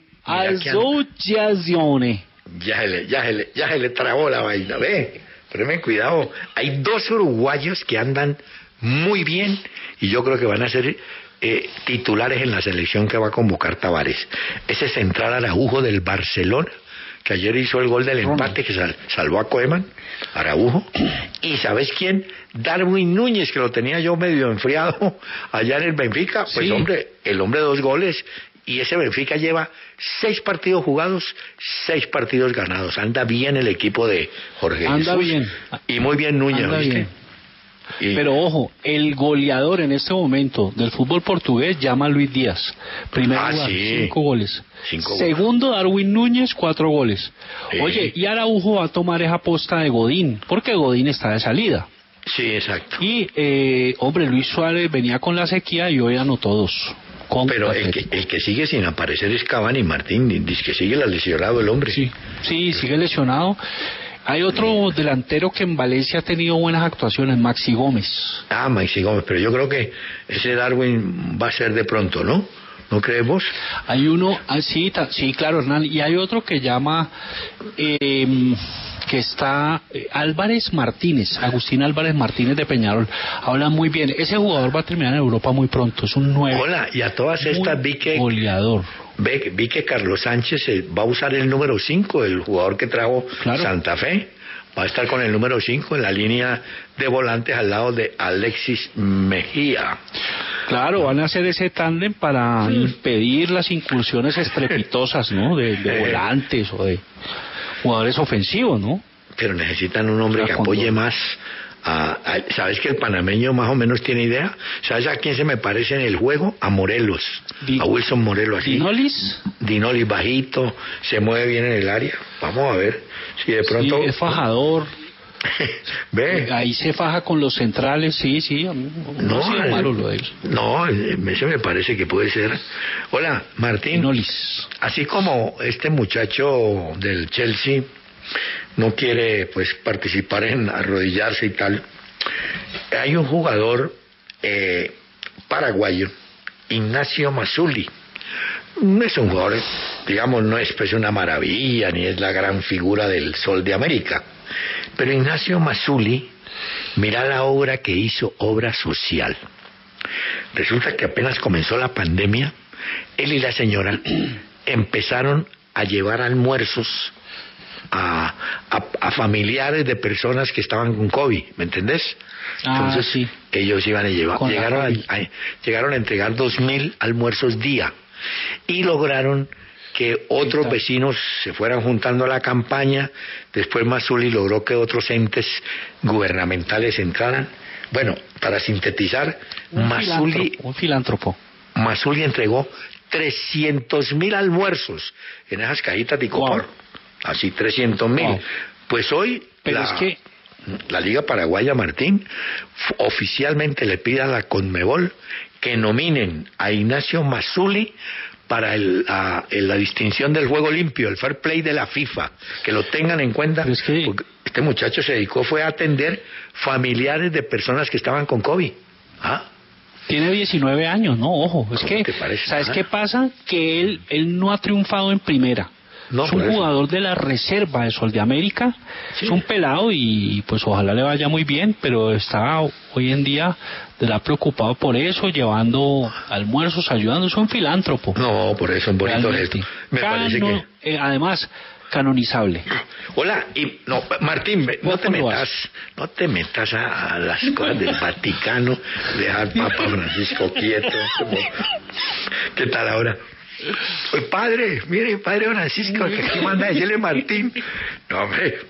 Ya se le trabó la vaina, ve. Pero cuidado. Hay 2 uruguayos que andan muy bien y yo creo que van a ser titulares en la selección que va a convocar Tavares. Ese central Araujo del Barcelona, que ayer hizo el gol del empate que salvó a Koeman, Araujo. Y ¿sabes quién? Darwin Núñez, que lo tenía yo medio enfriado allá en el Benfica. Pues sí. Hombre, el hombre de 2 goles. Y ese Benfica lleva 6 partidos jugados, 6 partidos ganados. Anda bien el equipo de Jorge Jesús. Anda bien. Y muy bien Núñez, ¿viste? Bien. Pero ojo, el goleador en este momento del fútbol portugués llama a Luis Díaz. Primero lugar, sí. 5 goles. 5 Segundo, goles. Darwin Núñez, 4 goles. Sí. Oye, y Araujo va a tomar esa posta de Godín, porque Godín está de salida. Sí, exacto. Y, hombre, Luis Suárez venía con la sequía y hoy anotó 2. Pero el que sigue sin aparecer es Cavani, Martín. Dice que sigue lesionado el hombre. Sí, sigue lesionado. Hay otro delantero que en Valencia ha tenido buenas actuaciones, Maxi Gómez. Maxi Gómez, pero yo creo que ese Darwin va a ser de pronto, ¿no? ¿No crees vos? Hay uno, sí, claro, Hernán, y hay otro que llama, que está Álvarez Martínez, Agustín Álvarez Martínez de Peñarol. Habla muy bien. Ese jugador va a terminar en Europa muy pronto, es un 9. Hola, y a todas estas vi que... goleador. Vi que Carlos Sánchez va a usar el número 5, el jugador que trajo Santa Fe. Va a estar con el número 5 en la línea de volantes al lado de Alexis Mejía. Claro, van a hacer ese tándem para impedir las incursiones estrepitosas, ¿no? De volantes o de jugadores ofensivos, ¿no? Pero necesitan un hombre que apoye más. ¿Sabes que el panameño más o menos tiene idea? ¿Sabes a quién se me parece en el juego? A Morelos, a Wilson Morelos. Así. ¿Dinolis bajito, se mueve bien en el área. Vamos a ver si de pronto... Sí, es fajador. Ve. Ahí se faja con los centrales, sí. No ha sido malo lo de él. No, ese me parece que puede ser. Hola, Martín. Dinolis. Así como este muchacho del Chelsea no quiere pues participar en arrodillarse y tal, hay un jugador paraguayo, Ignacio Masuli. Es un jugador, digamos, no es pues una maravilla ni es la gran figura del Sol de América, pero Ignacio Masuli, mira la obra que hizo, obra social. Resulta que apenas comenzó la pandemia, él y la señora empezaron a llevar almuerzos a familiares de personas que estaban con COVID, ¿me entendés? Entonces sí. Ellos iban a llevar, llegaron a entregar 2.000 almuerzos día y lograron que otros vecinos se fueran juntando a la campaña. Después Masuli logró que otros entes gubernamentales entraran. Bueno, para sintetizar, un filántropo. Masuli entregó 300.000 almuerzos en esas cajitas de icopor. Wow. Así 300.000. Wow. Pues hoy la Liga Paraguaya, Martín, oficialmente le pide a la Conmebol que nominen a Ignacio Masuli para la distinción del juego limpio, el fair play de la FIFA, que lo tengan en cuenta, porque este muchacho se dedicó fue a atender familiares de personas que estaban con COVID. Tiene 19 años, no, ojo, es que, ¿te parece? ¿Sabes qué pasa? Que él no ha triunfado en primera, No, es un jugador de la reserva de Sol de América, sí. Es un pelado y pues ojalá le vaya muy bien, pero está hoy en día preocupado por eso, llevando almuerzos, ayudando, es un filántropo. No, por eso es un bonito gesto. Me parece que... además, canonizable. Hola, y no, Martín, no te metas a las cosas del Vaticano, dejar al Papa Francisco quieto. ¿Qué tal ahora? Padre, mire, Padre Francisco, que aquí manda a decirle Martín. No,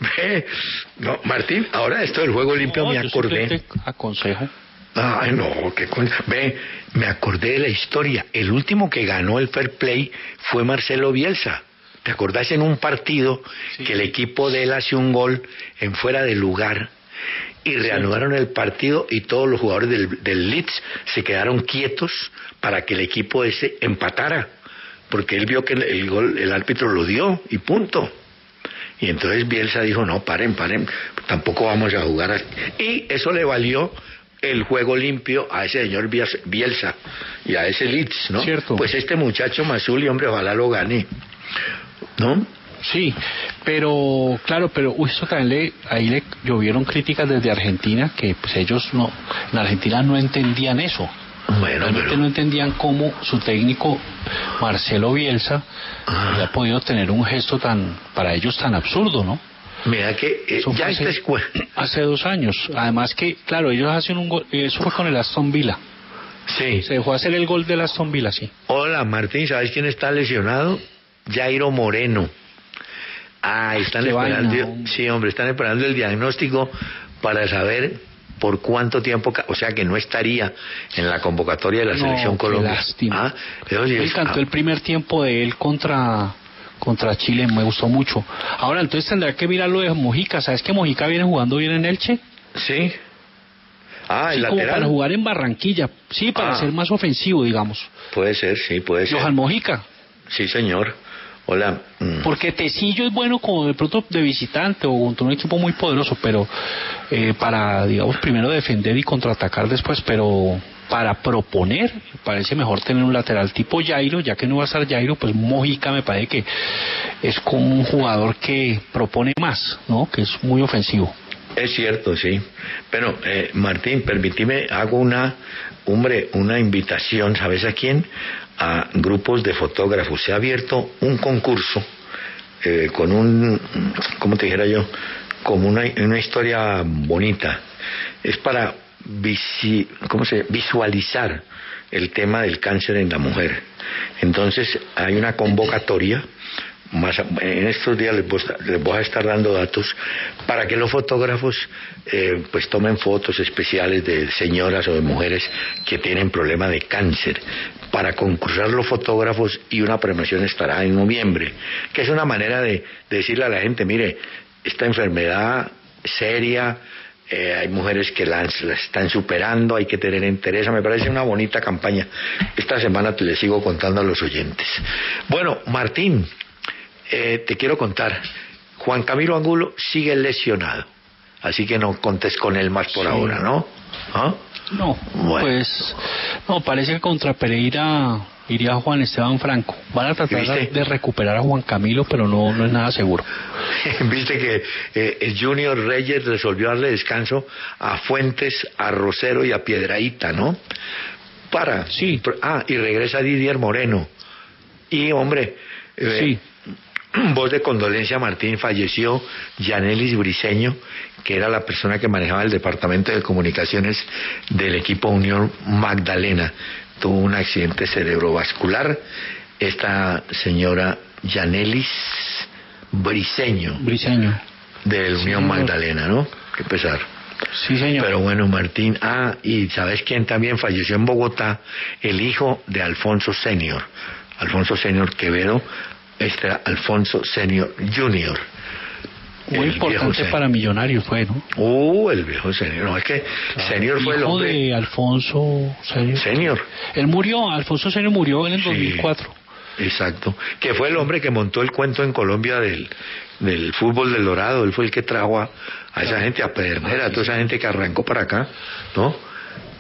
no, Martín, ahora esto del juego limpio me acordé. Te aconsejo. Ay, no, qué cosa. Me acordé de la historia. El último que ganó el Fair Play fue Marcelo Bielsa. ¿Te acordás en un partido que el equipo de él hace un gol en fuera de lugar y reanudaron el partido y todos los jugadores del Leeds se quedaron quietos para que el equipo ese empatara? Porque él vio que el gol, el árbitro lo dio y punto. Y entonces Bielsa dijo, no, paren, tampoco vamos a jugar así. Y eso le valió el juego limpio a ese señor Bielsa y a ese Leeds, ¿no? Cierto. Pues este muchacho Mazuli, hombre, ojalá lo gane, ¿no? Sí, pero claro, eso también ahí le llovieron críticas desde Argentina, que pues ellos en Argentina no entendían eso. Bueno, realmente no entendían cómo su técnico Marcelo Bielsa había podido tener un gesto para ellos tan absurdo, ¿no? Mira que ya hace 2 años. Además que, claro, ellos hacen un gol, eso fue con el Aston Villa. Sí. Se dejó hacer el gol del Aston Villa, sí. Hola, Martín, ¿sabes quién está lesionado? Jairo Moreno. Están esperando, sí, hombre, están esperando el diagnóstico para saber por cuánto tiempo, o sea que no estaría en la convocatoria de la selección Colombia. Lástima. Me encantó el primer tiempo de él contra Chile, me gustó mucho. Ahora entonces tendrá que mirar lo de Mojica. ¿Sabes que Mojica viene jugando bien en Elche? Sí. El lateral. Como para jugar en Barranquilla, sí, para ser más ofensivo, digamos. Puede ser, sí, puede ser. Johan Mojica. Sí, señor. Hola. Porque Tecillo es bueno como de pronto de visitante o contra un equipo muy poderoso, pero para, digamos, primero defender y contraatacar después, pero para proponer, me parece mejor tener un lateral tipo Jairo, ya que no va a estar Jairo, pues Mojica me parece que es como un jugador que propone más, ¿no? Que es muy ofensivo. Es cierto, sí. Pero, Martín, permíteme, hago una invitación, ¿sabes a quién? A grupos de fotógrafos. Se ha abierto un concurso con ¿cómo te dijera yo? Como una historia bonita. Es para visualizar el tema del cáncer en la mujer. Entonces, hay una convocatoria. En estos días les voy a estar dando datos para que los fotógrafos pues tomen fotos especiales de señoras o de mujeres que tienen problema de cáncer, para concursar los fotógrafos, y una premiación estará en noviembre, que es una manera de decirle a la gente, mire, esta enfermedad seria, hay mujeres que la están superando, hay que tener interés. Me parece una bonita campaña. Esta semana les sigo contando a los oyentes. Bueno, Martín, te quiero contar, Juan Camilo Angulo sigue lesionado, así que no contes con él más por ahora, ¿no? ¿Ah? No, bueno. Pues no, parece que contra Pereira iría Juan Esteban Franco. Van a tratar de recuperar a Juan Camilo, pero no es nada seguro. Viste que el Junior Reyes resolvió darle descanso a Fuentes, a Rosero y a Piedrahíta, ¿no? Sí. Y regresa Didier Moreno. Y hombre, sí. Voz de condolencia, Martín, falleció Yanelis Briceño, que era la persona que manejaba el departamento de comunicaciones del equipo Unión Magdalena. Tuvo un accidente cerebrovascular. Esta señora Yanelis Briceño. Del Unión Magdalena, ¿no? Qué pesar. Sí, señor. Pero bueno, Martín, y ¿sabes quién también falleció en Bogotá? El hijo de Alfonso Senior. Alfonso Senior Quevedo. Alfonso Senior Junior. Muy importante para Millonarios fue, ¿no? El viejo Senior. No, es que Senior fue el hombre. Hijo de Alfonso Senior. Alfonso Senior murió en el 2004. Exacto. Que fue el hombre que montó el cuento en Colombia del fútbol del Dorado. Él fue el que trajo a esa gente, a Pedernera, a toda esa gente que arrancó para acá, ¿no?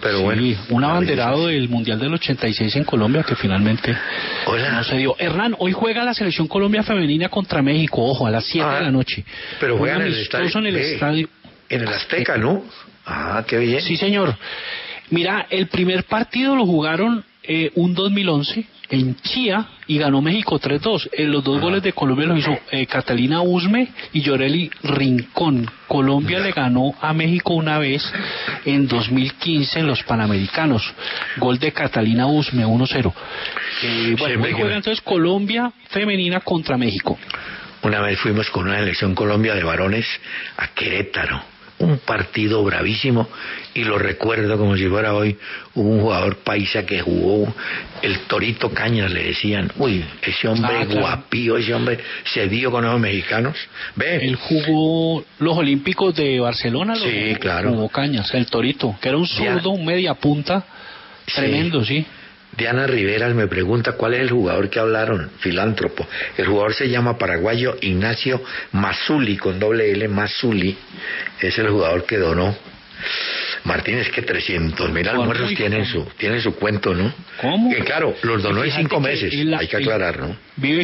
Pero sí, bueno. un abanderado del Mundial del 86 en Colombia que finalmente no se dio. Hernán, hoy juega la selección Colombia femenina contra México, ojo, a las 7 de la noche. Pero juegan en el estadio. En el Azteca, ¿no? Ah, qué bien. Sí, señor. Mira, el primer partido lo jugaron un 2011 en Chía y ganó México 3-2. Los dos goles de Colombia los hizo Catalina Usme y Yoreli Rincón. Colombia le ganó a México una vez en 2015 en los Panamericanos. Gol de Catalina Usme, 1-0. Bueno, hoy juega entonces Colombia femenina contra México. Una vez fuimos con una selección Colombia de varones a Querétaro. Un partido bravísimo, y lo recuerdo como si fuera hoy. Hubo un jugador paisa que jugó, el Torito Cañas le decían. Uy, ese hombre guapío, ese hombre se dio con los mexicanos. Ve. Él jugó los Olímpicos de Barcelona, sí, claro. Jugó Cañas, el Torito, que era un zurdo, un media punta, tremendo, sí. Diana Riveras me pregunta cuál es el jugador que hablaron, filántropo. El jugador se llama paraguayo Ignacio Mazzulli, con doble L, Mazzulli. Es el jugador que donó. Martín, es que 300.000 almuerzos tienen su cuento, ¿no? ¿Cómo? Que claro, los donó en 5 meses, hay que aclarar, ¿no?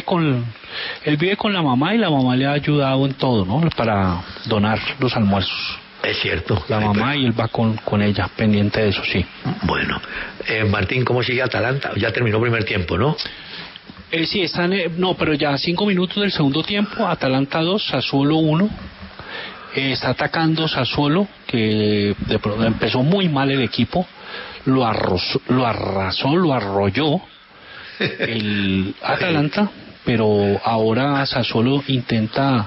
Él vive con la mamá y la mamá le ha ayudado en todo, ¿no? Para donar los almuerzos. Es cierto. La mamá y él va con ella, pendiente de eso, sí. Bueno, Martín, ¿cómo sigue Atalanta? Ya terminó primer tiempo, ¿no? Sí, están, no, pero ya 5 minutos del segundo tiempo, Atalanta 2, Sassuolo 1. Está atacando Sassuolo, que de pronto empezó muy mal el equipo, lo arrasó, lo arrolló el Atalanta, pero ahora Sassuolo intenta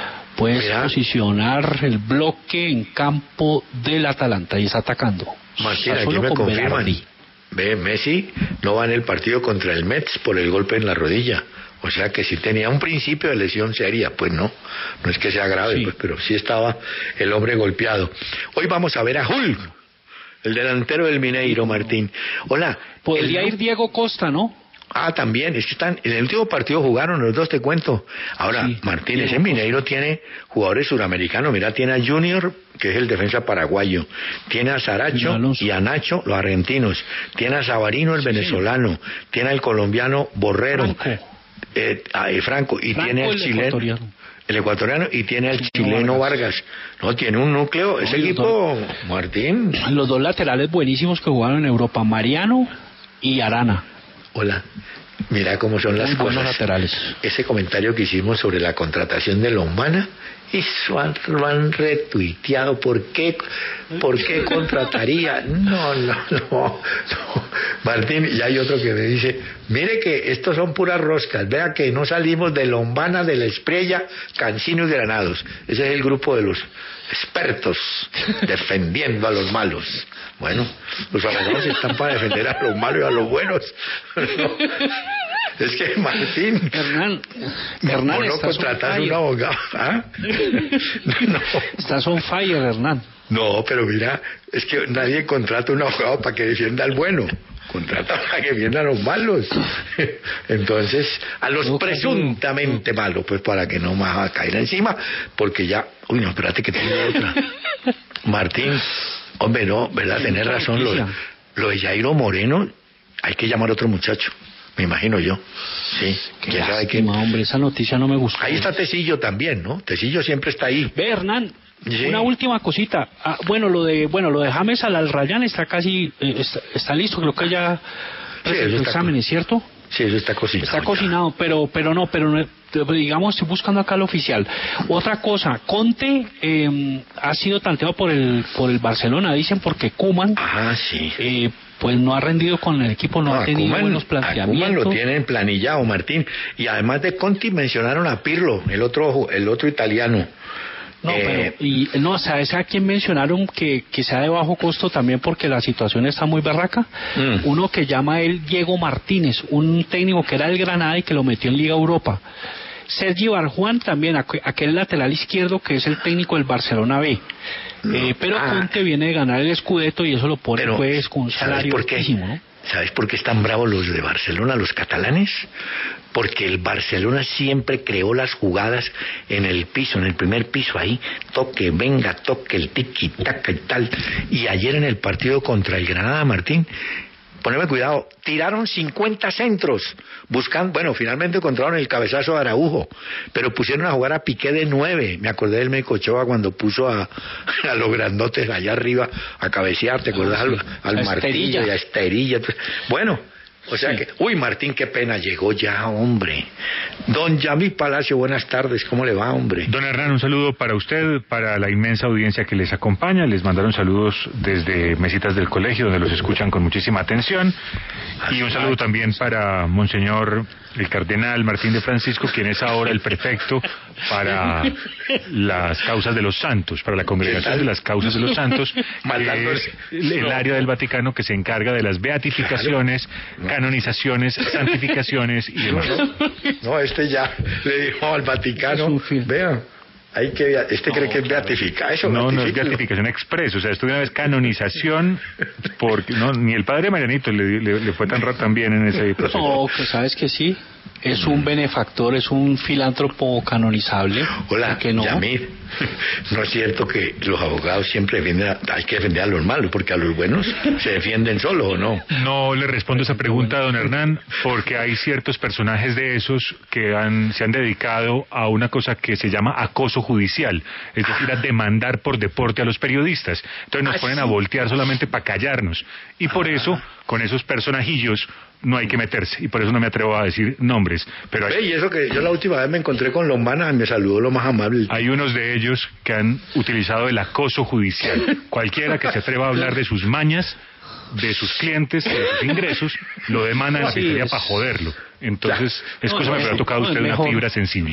posicionar el bloque en campo del Atalanta y está atacando. Martín, aquí me confirman. Ve, Messi no va en el partido contra el Metz por el golpe en la rodilla. O sea que si tenía un principio de lesión seria, pues no es que sea grave, pues, pero sí estaba el hombre golpeado. Hoy vamos a ver a Hulk, el delantero del Mineiro, Martín. Hola. Podría ir Diego Costa, ¿no? Ah, también, es que están, en el último partido jugaron los dos, te cuento. Ahora, sí, Martín, ese Mineiro tiene jugadores suramericanos, mira, tiene a Junior, que es el defensa paraguayo, tiene a Saracho y a Nacho, los argentinos, tiene a Savarino, el venezolano, tiene al colombiano Borrero, Franco, y tiene al chileno, el ecuatoriano, y tiene al chileno Vargas. No, tiene un núcleo, ese equipo, Martín. Los dos laterales buenísimos que jugaron en Europa, Mariano y Arana. Hola, mira cómo son las cosas. Laterales. Ese comentario que hicimos sobre la contratación de Lombana, eso lo han retuiteado. ¿Por qué contrataría? No. Martín, y hay otro que me dice, mire que estos son puras roscas, vea que no salimos de Lombana, de la Espriella, Cancino y Granados. Ese es el grupo de los expertos defendiendo a los malos. Bueno, los abogados están para defender a los malos y a los buenos. No. Es que Martín, Hernán, no contratas un abogado. ¿Ah? No. Estás on fire, Hernán. No, pero mira, es que nadie contrata un abogado para que defienda al bueno. Contrata para que defienda a los malos. Entonces, a los presuntamente malos, pues para que no más va a caer encima, porque ya... Uy, no, espérate que tengo otra. Martín, hombre, no, ¿verdad? Tenés razón, lo de Jairo Moreno, hay que llamar a otro muchacho. Me imagino yo. Sí. Qué lástima, hombre, esa noticia no me gustó. Ahí está Tecillo también, ¿no? Tecillo siempre está ahí. Ve, Hernán, sí. Una última cosita. Lo de James Al Rayyan está casi está listo, creo que ya recibió exámenes, ¿cierto? Sí, eso está cocinado. Está cocinado, pero no, digamos, estoy buscando acá lo oficial. Otra cosa, Conte ha sido tanteado por el Barcelona, dicen, porque Koeman pues no ha rendido con el equipo, no ha tenido buenos planteamientos. Koeman lo tienen planillado, Martín. Y además de Conte mencionaron a Pirlo, el otro italiano. No, pero, ¿sabes a quién mencionaron que sea de bajo costo también porque la situación está muy berraca? Uno que llama él Diego Martínez, un técnico que era del Granada y que lo metió en Liga Europa. Sergio Barjuan también, aquel lateral izquierdo que es el técnico del Barcelona B. Pero Conte viene de ganar el Scudetto y eso lo pone pues con un salario altísimo, ¿no? ¿Sabes por qué están bravos los de Barcelona, los catalanes? Porque el Barcelona siempre creó las jugadas en el piso, en el primer piso, ahí, toque, venga, toque, el tiki-taka y tal. Y ayer en el partido contra el Granada, Martín, poneme cuidado, tiraron 50 centros, buscando, bueno, finalmente encontraron el cabezazo de Araujo, pero pusieron a jugar a Piqué de 9, me acordé del Meco Ochoa cuando puso a los grandotes allá arriba a cabecear, ¿te acuerdas? Al Martillo y a Esterilla, bueno, o sea que, uy Martín, qué pena, llegó ya, hombre. Don Yamil Palacio, buenas tardes, ¿cómo le va, hombre? Don Hernán, un saludo para usted, para la inmensa audiencia que les acompaña, les mandaron saludos desde mesitas del colegio, donde los escuchan con muchísima atención, y un saludo también para Monseñor el Cardenal Martín de Francisco, quien es ahora el prefecto para las causas de los santos, para la congregación de las causas de los santos, que es el área del Vaticano que se encarga de las beatificaciones, canonizaciones, santificaciones y demás. No, ya le dijo al Vaticano, vean, hay que, cree que es beatificar, eso no es beatificación express, o sea, esto de una vez canonización, porque no, ni el padre Marianito le fue tan bien en ese proceso. No, que sabes que sí, es un benefactor, es un filántropo canonizable. Hola, no? Yamil, no es cierto que los abogados siempre hay que defender a los malos, porque a los buenos se defienden solos, ¿o no? No le respondo esa pregunta, don Hernán, porque hay ciertos personajes de esos que se han dedicado a una cosa que se llama acoso judicial, es decir, a demandar por deporte a los periodistas. Entonces nos ponen a voltear solamente para callarnos, y por eso, con esos personajillos, no hay que meterse, y por eso no me atrevo a decir nombres. Pero y eso que yo la última vez me encontré con Lombana y me saludó lo más amable. Hay unos de ellos que han utilizado el acoso judicial. Cualquiera que se atreva a hablar de sus mañas, de sus clientes, de sus ingresos, lo demandan a fiscalía para joderlo. Entonces, es cosa que me ha tocado a usted una fibra sensible.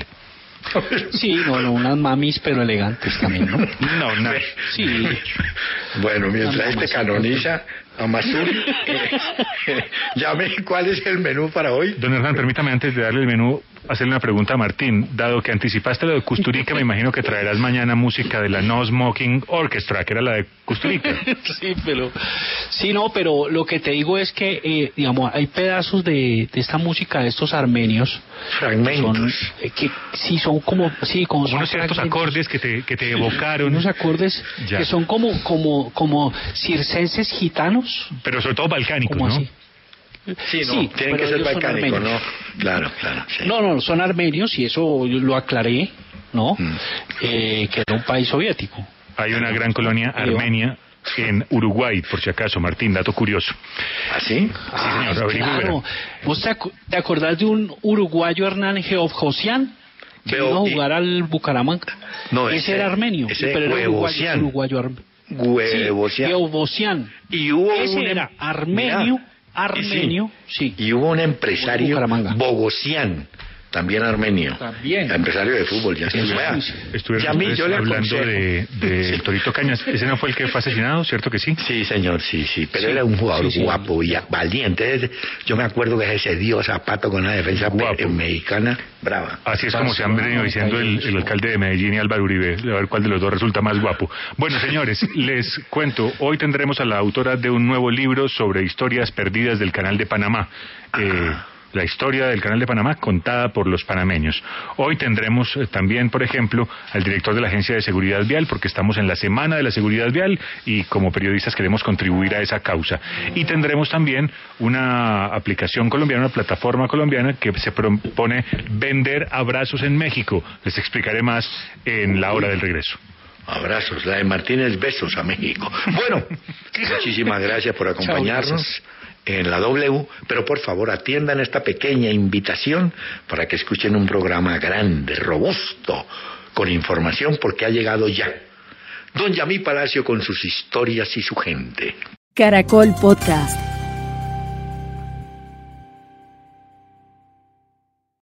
Sí, unas mamis pero elegantes también, ¿no? No. Sí. Bueno, mientras canoniza a Masuri, llame, ¿cuál es el menú para hoy? Don Hernán, permítame antes de darle el menú, hacerle una pregunta a Martín. Dado que anticipaste lo de Kusturica, me imagino que traerás mañana música de la No Smoking Orchestra, que era la de Kusturica. pero lo que te digo es que, digamos, hay pedazos de esta música de estos armenios. Fragmentos. Que sí son como unos ciertos acordes que te evocaron. Unos acordes que son como circenses gitanos. Pero sobre todo balcánicos, ¿no? Así. Sí, tienen que ser balcánicos, ¿no? Claro. Sí. No, son armenios y eso lo aclaré, ¿no? Que era un país soviético. Hay una gran colonia armenia en Uruguay, por si acaso, Martín, dato curioso. ¿Ah, sí? Sí, señor, claro. ¿Vos te acordás de un uruguayo, Hernán Geovjosian? Que iba a jugar al Bucaramanga. No, ese era armenio, pero era uruguayo armenio. Geovjosian. Y hubo era armenio, sí. Y hubo un empresario Bogosian, también armenio. También. Empresario de fútbol, ya se Estuvieron hablando de Torito Cañas. Ese no fue el que fue asesinado, ¿cierto que sí? Sí, señor, sí. Pero era un jugador guapo y valiente. Yo me acuerdo que se dio zapato con la defensa mexicana brava. Así es como se han venido diciendo el alcalde de Medellín y Álvaro Uribe, a ver cuál de los dos resulta más guapo. Bueno, señores, les cuento, hoy tendremos a la autora de un nuevo libro sobre historias perdidas del Canal de Panamá. La historia del Canal de Panamá contada por los panameños. Hoy tendremos también, por ejemplo, al director de la Agencia de Seguridad Vial, porque estamos en la Semana de la Seguridad Vial y como periodistas queremos contribuir a esa causa. Y tendremos también una aplicación colombiana, una plataforma colombiana que se propone vender abrazos en México. Les explicaré más en la hora del regreso. Abrazos, la de Martínez, besos a México. Bueno, muchísimas gracias por acompañarnos en la W, pero por favor atiendan esta pequeña invitación para que escuchen un programa grande, robusto, con información, porque ha llegado ya Don Yamil Palacio con sus historias y su gente. Caracol Podcast.